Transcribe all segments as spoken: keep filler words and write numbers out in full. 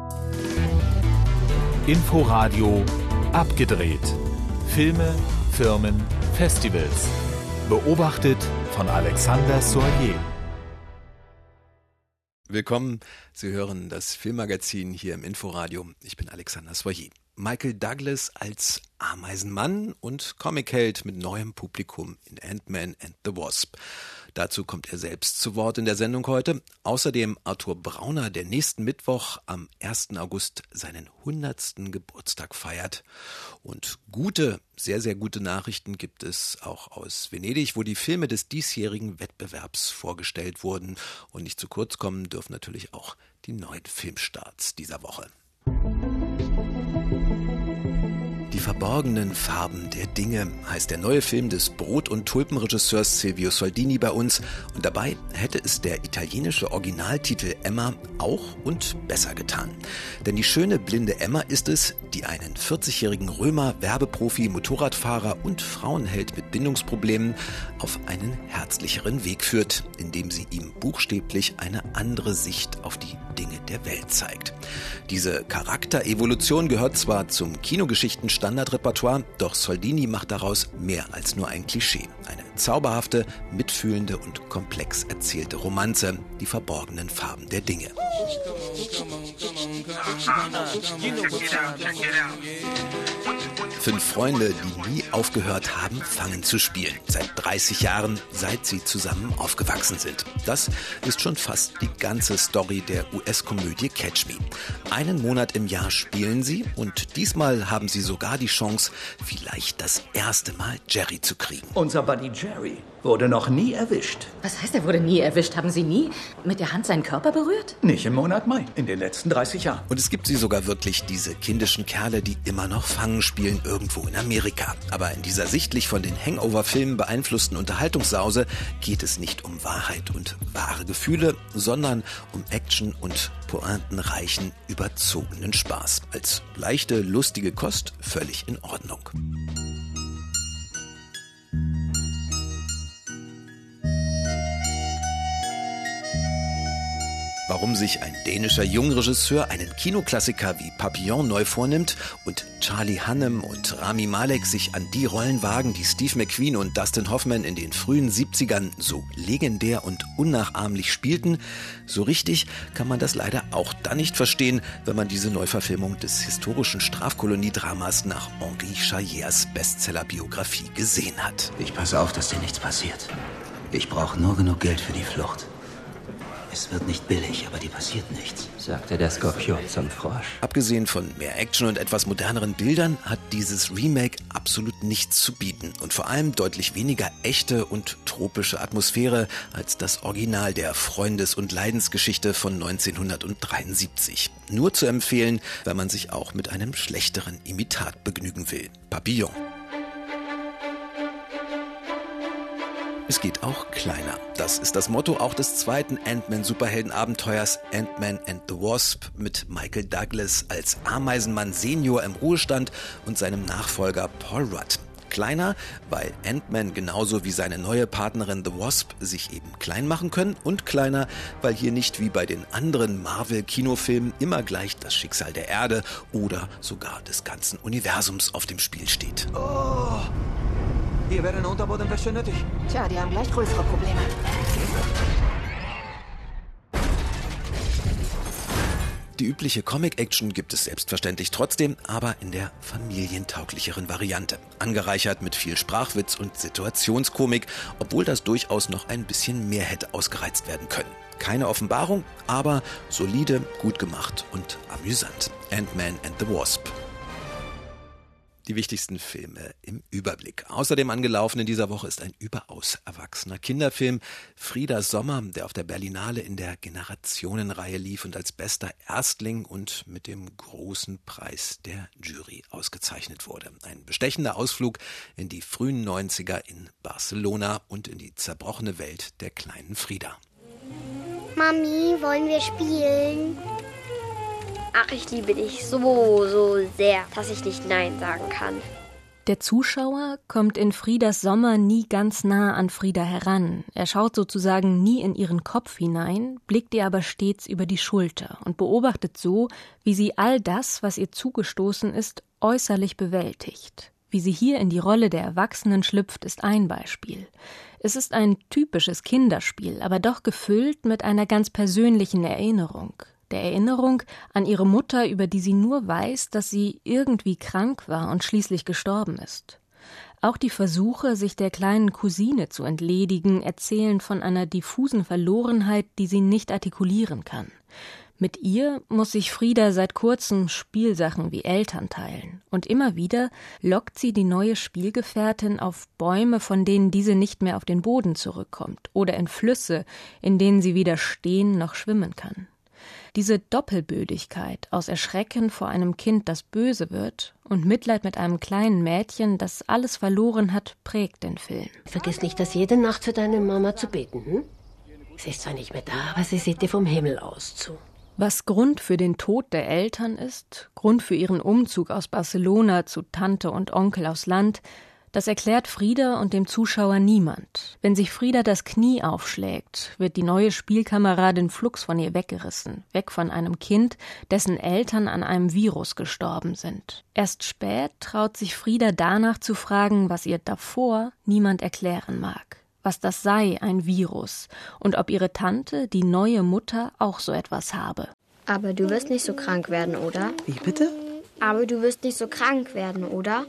Inforadio abgedreht. Filme, Firmen, Festivals. Beobachtet von Alexander Soyer. Willkommen, Sie hören das Filmmagazin hier im Inforadio. Ich bin Alexander Soyer. Michael Douglas als Ameisenmann und Comicheld mit neuem Publikum in Ant-Man and the Wasp. Dazu kommt er selbst zu Wort in der Sendung heute. Außerdem Arthur Brauner, der nächsten Mittwoch am ersten August seinen hundertsten Geburtstag feiert. Und gute, sehr, sehr gute Nachrichten gibt es auch aus Venedig, wo die Filme des diesjährigen Wettbewerbs vorgestellt wurden. Und nicht zu kurz kommen dürfen natürlich auch die neuen Filmstarts dieser Woche. Die verborgenen Farben der Dinge heißt der neue Film des Brot- und Tulpenregisseurs Silvio Soldini bei uns. Und dabei hätte es der italienische Originaltitel Emma auch und besser getan. Denn die schöne blinde Emma ist es, die einen vierzigjährigen Römer, Werbeprofi, Motorradfahrer und Frauenheld mit Bindungsproblemen auf einen herzlicheren Weg führt, indem sie ihm buchstäblich eine andere Sicht auf die Dinge der Welt zeigt. Diese Charakterevolution gehört zwar zum Kinogeschichten-Standardrepertoire, doch Soldini macht daraus mehr als nur ein Klischee. Eine zauberhafte, mitfühlende und komplex erzählte Romanze, die verborgenen Farben der Dinge. Fünf Freunde, die nie aufgehört haben, fangen zu spielen. Seit dreißig Jahren, seit sie zusammen aufgewachsen sind. Das ist schon fast die ganze Story der U S-Komödie Catch Me. Einen Monat im Jahr spielen sie und diesmal haben sie sogar die Chance, vielleicht das erste Mal Jerry zu kriegen. Unser Buddy Jerry wurde noch nie erwischt. Was heißt, er wurde nie erwischt? Haben Sie nie mit der Hand seinen Körper berührt? Nicht im Monat Mai, in den letzten dreißig Jahren. Und es gibt sie sogar wirklich, diese kindischen Kerle, die immer noch Fangen spielen, irgendwo in Amerika. Aber in dieser sichtlich von den Hangover-Filmen beeinflussten Unterhaltungssause geht es nicht um Wahrheit und wahre Gefühle, sondern um Action und pointenreichen, überzogenen Spaß. Als leichte, lustige Kost völlig in Ordnung. Warum sich ein dänischer Jungregisseur einen Kinoklassiker wie Papillon neu vornimmt und Charlie Hunnam und Rami Malek sich an die Rollen wagen, die Steve McQueen und Dustin Hoffman in den frühen siebzigern so legendär und unnachahmlich spielten, so richtig kann man das leider auch dann nicht verstehen, wenn man diese Neuverfilmung des historischen Strafkoloniedramas nach Henri Chayers Bestsellerbiografie gesehen hat. Ich passe auf, dass dir nichts passiert. Ich brauche nur genug Geld für die Flucht. Es wird nicht billig, aber dir passiert nichts, sagte der Skorpion zum Frosch. Abgesehen von mehr Action und etwas moderneren Bildern hat dieses Remake absolut nichts zu bieten und vor allem deutlich weniger echte und tropische Atmosphäre als das Original der Freundes- und Leidensgeschichte von neunzehnhundertdreiundsiebzig. Nur zu empfehlen, wenn man sich auch mit einem schlechteren Imitat begnügen will. Papillon. Es geht auch kleiner. Das ist das Motto auch des zweiten Ant-Man-Superhelden-Abenteuers Ant-Man and the Wasp mit Michael Douglas als Ameisenmann Senior im Ruhestand und seinem Nachfolger Paul Rudd. Kleiner, weil Ant-Man genauso wie seine neue Partnerin The Wasp sich eben klein machen können und kleiner, weil hier nicht wie bei den anderen Marvel-Kinofilmen immer gleich das Schicksal der Erde oder sogar des ganzen Universums auf dem Spiel steht. Oh. Hier wäre eine Unterbodenwäsche nötig. Tja, die haben gleich größere Probleme. Die übliche Comic-Action gibt es selbstverständlich trotzdem, aber in der familientauglicheren Variante. Angereichert mit viel Sprachwitz und Situationskomik, obwohl das durchaus noch ein bisschen mehr hätte ausgereizt werden können. Keine Offenbarung, aber solide, gut gemacht und amüsant. Ant-Man and the Wasp. Die wichtigsten Filme im Überblick. Außerdem angelaufen in dieser Woche ist ein überaus erwachsener Kinderfilm. Frieda Sommer, der auf der Berlinale in der Generationenreihe lief und als bester Erstling und mit dem großen Preis der Jury ausgezeichnet wurde. Ein bestechender Ausflug in die frühen neunziger in Barcelona und in die zerbrochene Welt der kleinen Frieda. Mami, wollen wir spielen? Ach, ich liebe dich so, so sehr, dass ich nicht Nein sagen kann. Der Zuschauer kommt in Friedas Sommer nie ganz nah an Frida heran. Er schaut sozusagen nie in ihren Kopf hinein, blickt ihr aber stets über die Schulter und beobachtet so, wie sie all das, was ihr zugestoßen ist, äußerlich bewältigt. Wie sie hier in die Rolle der Erwachsenen schlüpft, ist ein Beispiel. Es ist ein typisches Kinderspiel, aber doch gefüllt mit einer ganz persönlichen Erinnerung. Der Erinnerung an ihre Mutter, über die sie nur weiß, dass sie irgendwie krank war und schließlich gestorben ist. Auch die Versuche, sich der kleinen Cousine zu entledigen, erzählen von einer diffusen Verlorenheit, die sie nicht artikulieren kann. Mit ihr muss sich Frida seit kurzem Spielsachen wie Eltern teilen. Und immer wieder lockt sie die neue Spielgefährtin auf Bäume, von denen diese nicht mehr auf den Boden zurückkommt, oder in Flüsse, in denen sie weder stehen noch schwimmen kann. Diese Doppelbödigkeit aus Erschrecken vor einem Kind, das böse wird, und Mitleid mit einem kleinen Mädchen, das alles verloren hat, prägt den Film. Vergiss nicht, dass jede Nacht für deine Mama zu beten, hm? Sie ist zwar nicht mehr da, aber sie sieht dir vom Himmel aus zu. Was Grund für den Tod der Eltern ist, Grund für ihren Umzug aus Barcelona zu Tante und Onkel aufs Land, das erklärt Frida und dem Zuschauer niemand. Wenn sich Frida das Knie aufschlägt, wird die neue Spielkameradin flugs von ihr weggerissen, weg von einem Kind, dessen Eltern an einem Virus gestorben sind. Erst spät traut sich Frida danach zu fragen, was ihr davor niemand erklären mag. Was das sei, ein Virus, und ob ihre Tante, die neue Mutter, auch so etwas habe. Aber du wirst nicht so krank werden, oder? Wie bitte? Aber du wirst nicht so krank werden, oder?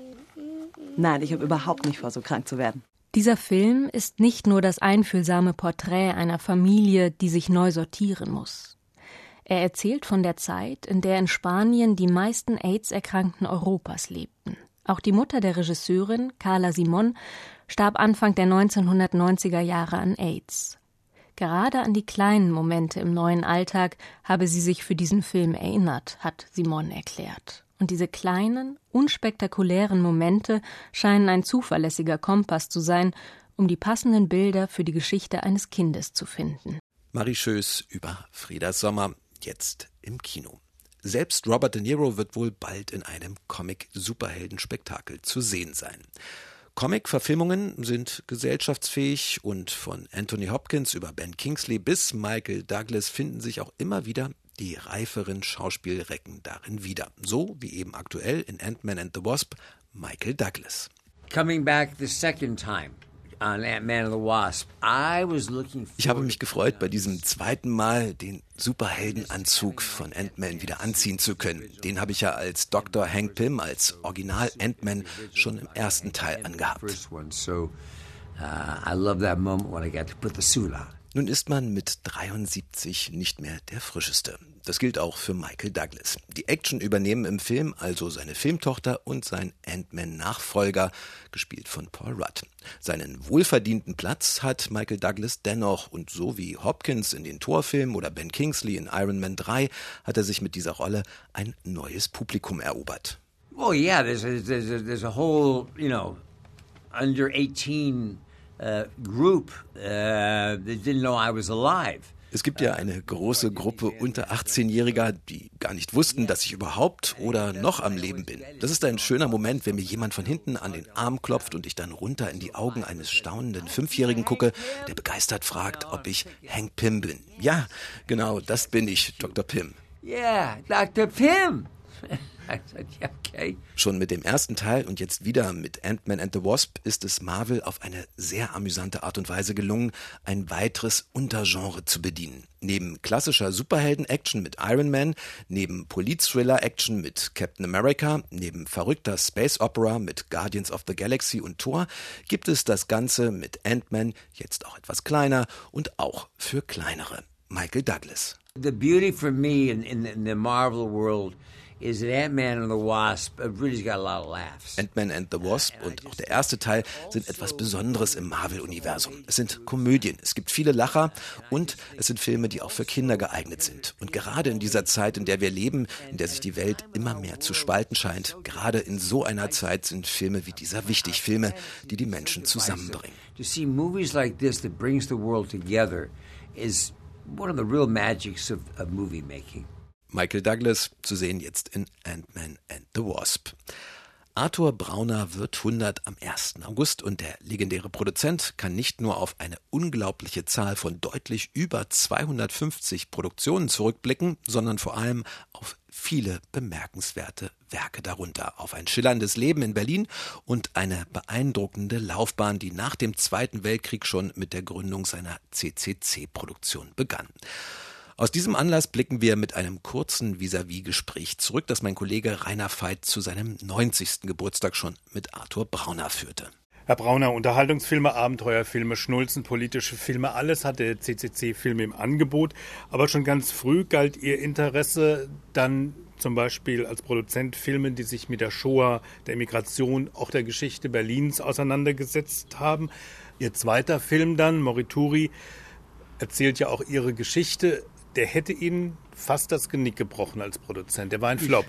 Nein, ich habe überhaupt nicht vor, so krank zu werden. Dieser Film ist nicht nur das einfühlsame Porträt einer Familie, die sich neu sortieren muss. Er erzählt von der Zeit, in der in Spanien die meisten AIDS-Erkrankten Europas lebten. Auch die Mutter der Regisseurin, Carla Simón, starb Anfang der neunzehnhundertneunziger Jahre an AIDS. Gerade an die kleinen Momente im neuen Alltag habe sie sich für diesen Film erinnert, hat Simón erklärt. Und diese kleinen, unspektakulären Momente scheinen ein zuverlässiger Kompass zu sein, um die passenden Bilder für die Geschichte eines Kindes zu finden. Marie Schöß über Friedas Sommer, jetzt im Kino. Selbst Robert De Niro wird wohl bald in einem Comic-Superhelden-Spektakel zu sehen sein. Comic-Verfilmungen sind gesellschaftsfähig und von Anthony Hopkins über Ben Kingsley bis Michael Douglas finden sich auch immer wieder die reiferen Schauspielrecken darin wieder. So wie eben aktuell in Ant-Man and the Wasp Michael Douglas. Coming back the second time on Ant-Man and the Wasp, I was looking Ich habe mich gefreut, bei diesem zweiten Mal den Superheldenanzug von Ant-Man wieder anziehen zu können. Den habe ich ja als Doktor Hank Pym, als Original Ant-Man, schon im ersten Teil angehabt. Nun ist man mit dreiundsiebzig nicht mehr der Frischeste. Das gilt auch für Michael Douglas. Die Action übernehmen im Film also seine Filmtochter und sein Ant-Man-Nachfolger, gespielt von Paul Rudd. Seinen wohlverdienten Platz hat Michael Douglas dennoch, und so wie Hopkins in den Thor-Filmen oder Ben Kingsley in Iron Man drei hat er sich mit dieser Rolle ein neues Publikum erobert. Oh yeah, there's a, there's a, there's a whole, you know, under eighteen uh, group uh, that didn't know I was alive. Es gibt ja eine große Gruppe unter achtzehnjähriger, die gar nicht wussten, dass ich überhaupt oder noch am Leben bin. Das ist ein schöner Moment, wenn mir jemand von hinten an den Arm klopft und ich dann runter in die Augen eines staunenden Fünfjährigen gucke, der begeistert fragt, ob ich Hank Pym bin. Ja, genau, das bin ich, Doktor Pym. Yeah, Doktor Pym. Okay. Schon mit dem ersten Teil und jetzt wieder mit Ant-Man and the Wasp ist es Marvel auf eine sehr amüsante Art und Weise gelungen, ein weiteres Untergenre zu bedienen. Neben klassischer Superhelden-Action mit Iron Man, neben Polit-Thriller-Action mit Captain America, neben verrückter Space-Opera mit Guardians of the Galaxy und Thor gibt es das Ganze mit Ant-Man, jetzt auch etwas kleiner und auch für kleinere. Michael Douglas. The beauty for me in, in, in the Marvel world is that Ant-Man and the Wasp really got a lot of laughs. Ant-Man and the Wasp und auch der erste Teil sind etwas Besonderes im Marvel-Universum. Es sind Komödien, es gibt viele Lacher und es sind Filme, die auch für Kinder geeignet sind. Und gerade in dieser Zeit, in der wir leben, in der sich die Welt immer mehr zu spalten scheint, gerade in so einer Zeit sind Filme wie dieser wichtig, Filme, die die Menschen zusammenbringen. To see movies like this that brings the world together is one of the real magics of, of movie making. Michael Douglas zu sehen jetzt in Ant-Man and the Wasp. Arthur Brauner wird hundert am ersten August und der legendäre Produzent kann nicht nur auf eine unglaubliche Zahl von deutlich über zweihundertfünfzig Produktionen zurückblicken, sondern vor allem auf viele bemerkenswerte Werke darunter, auf ein schillerndes Leben in Berlin und eine beeindruckende Laufbahn, die nach dem Zweiten Weltkrieg schon mit der Gründung seiner C C C-Produktion begann. Aus diesem Anlass blicken wir mit einem kurzen Vis-à-vis-Gespräch zurück, das mein Kollege Rainer Veit zu seinem neunzigsten Geburtstag schon mit Arthur Brauner führte. Herr Brauner, Unterhaltungsfilme, Abenteuerfilme, Schnulzen, politische Filme, alles hatte C C C-Film im Angebot. Aber schon ganz früh galt Ihr Interesse dann zum Beispiel als Produzent Filme, die sich mit der Shoah, der Emigration, auch der Geschichte Berlins auseinandergesetzt haben. Ihr zweiter Film dann, Morituri, erzählt ja auch Ihre Geschichte. Der hätte Ihnen fast das Genick gebrochen als Produzent. Der war ein Flop.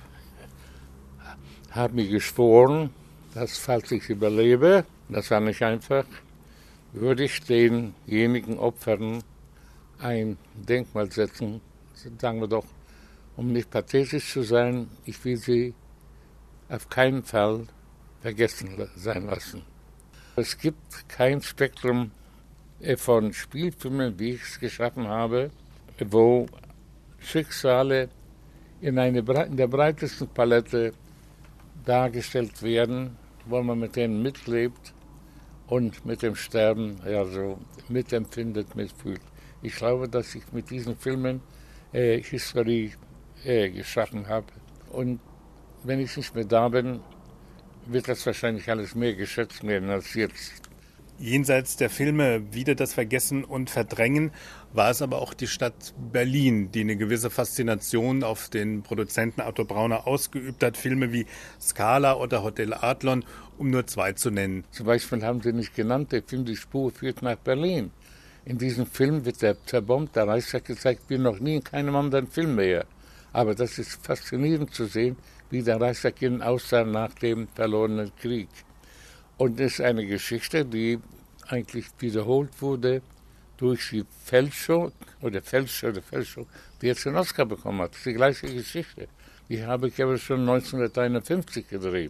Ich habe mir geschworen, dass, falls ich überlebe, das war nicht einfach, würde ich denjenigen Opfern ein Denkmal setzen. Sagen wir doch, um nicht pathetisch zu sein, ich will sie auf keinen Fall vergessen sein lassen. Es gibt kein Spektrum von Spielfilmen, wie ich es geschaffen habe, wo Schicksale in, eine, in der breitesten Palette dargestellt werden, wo man mit denen mitlebt und mit dem Sterben ja so mitempfindet, mitfühlt. Ich glaube, dass ich mit diesen Filmen äh, Historie äh, geschaffen habe. Und wenn ich nicht mehr da bin, wird das wahrscheinlich alles mehr geschätzt werden als jetzt. Jenseits der Filme wieder das Vergessen und Verdrängen war es aber auch die Stadt Berlin, die eine gewisse Faszination auf den Produzenten Arthur Brauner ausgeübt hat. Filme wie Scala oder Hotel Adlon, um nur zwei zu nennen. Zum Beispiel haben Sie nicht genannt, der Film Die Spur führt nach Berlin. In diesem Film wird der zerbombte Reichstag gezeigt wie noch nie in keinem anderen Film mehr. Aber das ist faszinierend zu sehen, wie der Reichstag innen aussah nach dem verlorenen Krieg. Und es ist eine Geschichte, die eigentlich wiederholt wurde durch die Fälschung oder Fälscher oder Fälschung, die jetzt den Oscar bekommen hat. Das ist die gleiche Geschichte. Die habe ich aber schon neunzehnhunderteinundfünfzig gedreht.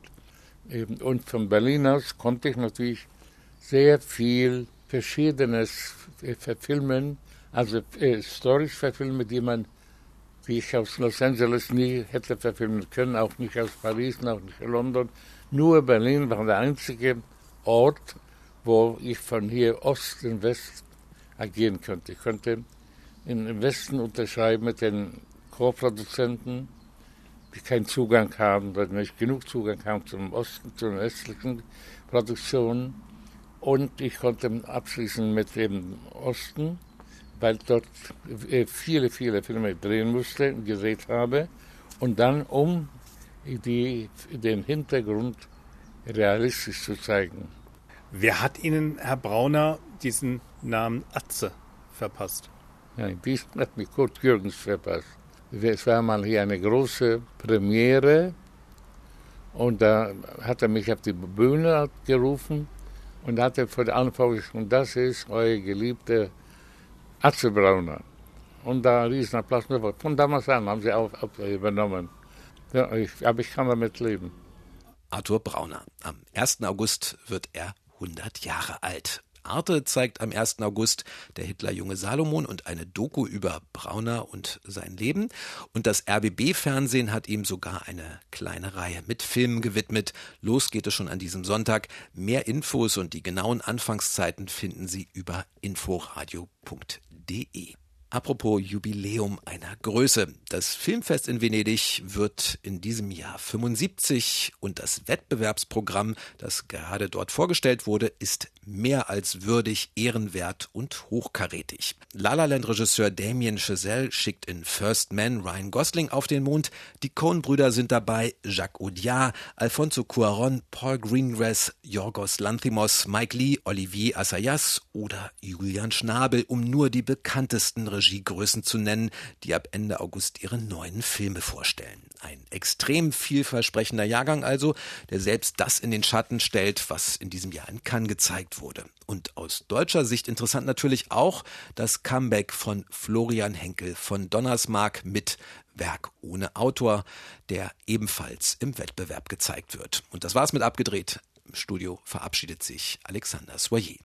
Und von Berlin aus konnte ich natürlich sehr viel Verschiedenes verfilmen, also äh, Storys verfilmen, die man, die ich aus Los Angeles nie hätte verfilmen können, auch nicht aus Paris, auch nicht aus London. Nur Berlin war der einzige Ort, wo ich von hier Ost in West agieren könnte. Ich könnte im Westen unterschreiben mit den Co-Produzenten, die keinen Zugang haben, weil nicht genug Zugang haben zum Osten, zu den östlichen Produktionen. Und ich konnte abschließen mit dem Osten, weil dort viele, viele Filme drehen musste und gedreht habe. Und dann, um die, den Hintergrund realistisch zu zeigen. Wer hat Ihnen, Herr Brauner, diesen Namen Atze verpasst? Ja, diesen hat mich Kurt Jürgens verpasst. Es war mal hier eine große Premiere und da hat er mich auf die Bühne gerufen und hat er vor der Anfang gesagt, und das ist euer geliebter Atze Brauner. Und da riesen Applaus. Von damals an haben sie auch übernommen. Ja, ich, aber ich kann damit leben. Arthur Brauner. Am ersten August wird er hundert Jahre alt. Arte zeigt am ersten August Der Hitlerjunge Salomon und eine Doku über Brauner und sein Leben. Und das R B B-Fernsehen hat ihm sogar eine kleine Reihe mit Filmen gewidmet. Los geht es schon an diesem Sonntag. Mehr Infos und die genauen Anfangszeiten finden Sie über inforadio punkt de. Apropos Jubiläum einer Größe. Das Filmfest in Venedig wird in diesem Jahr fünfundsiebzig und das Wettbewerbsprogramm, das gerade dort vorgestellt wurde, ist mehr als würdig, ehrenwert und hochkarätig. La La Land-Regisseur Damien Chazelle schickt in First Man Ryan Gosling auf den Mond. Die Coen-Brüder sind dabei, Jacques Audiard, Alfonso Cuarón, Paul Greengrass, Yorgos Lanthimos, Mike Leigh, Olivier Assayas oder Julian Schnabel, um nur die bekanntesten Regisseure Regiegrößen zu nennen, die ab Ende August ihre neuen Filme vorstellen. Ein extrem vielversprechender Jahrgang also, der selbst das in den Schatten stellt, was in diesem Jahr in Cannes gezeigt wurde. Und aus deutscher Sicht interessant natürlich auch das Comeback von Florian Henkel von Donnersmarck mit Werk ohne Autor, der ebenfalls im Wettbewerb gezeigt wird. Und das war's mit Abgedreht. Im Studio verabschiedet sich Alexander Soyer.